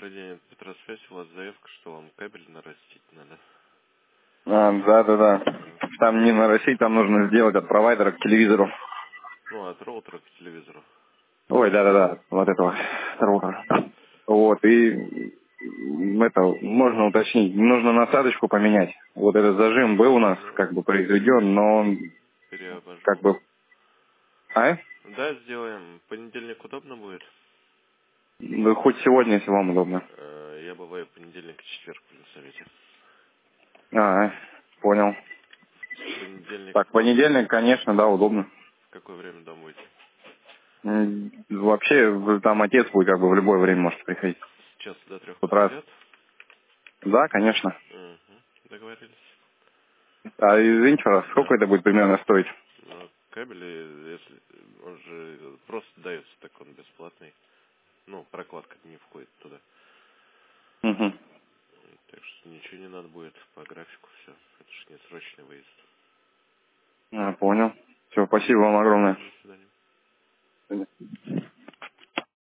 Добрый день, Петросвязь. У вас заявка, что вам кабель нарастить надо. Да. Там не нарастить, там нужно сделать от провайдера к телевизору. Ну, от роутера к телевизору. Ой, да, вот этого роутера. Вот, и это можно уточнить. Нужно насадочку поменять. Вот этот зажим был у нас Ну, как бы произведен, но он как переобожму. бы... А? Да, сделаем. Понедельник удобно будет? Ну, хоть сегодня, если вам удобно. Я бываю понедельник и четверг в совете. Понял. Понедельник Так, понедельник, конечно, да, удобно. в какое время дома будете? Вообще, там отец будет как бы в любое время может приходить. С часа до 3 С утра. подойдет? Да, конечно. Угу. Договорились. А извините, пожалуйста, Да. сколько это будет примерно стоить? Но кабель, если он же просто дается, так он бесплатный. Ну, прокладка не входит туда. Угу. Так что ничего не надо будет по графику, все. Это же не срочный выезд. Понял. Все, спасибо вам огромное.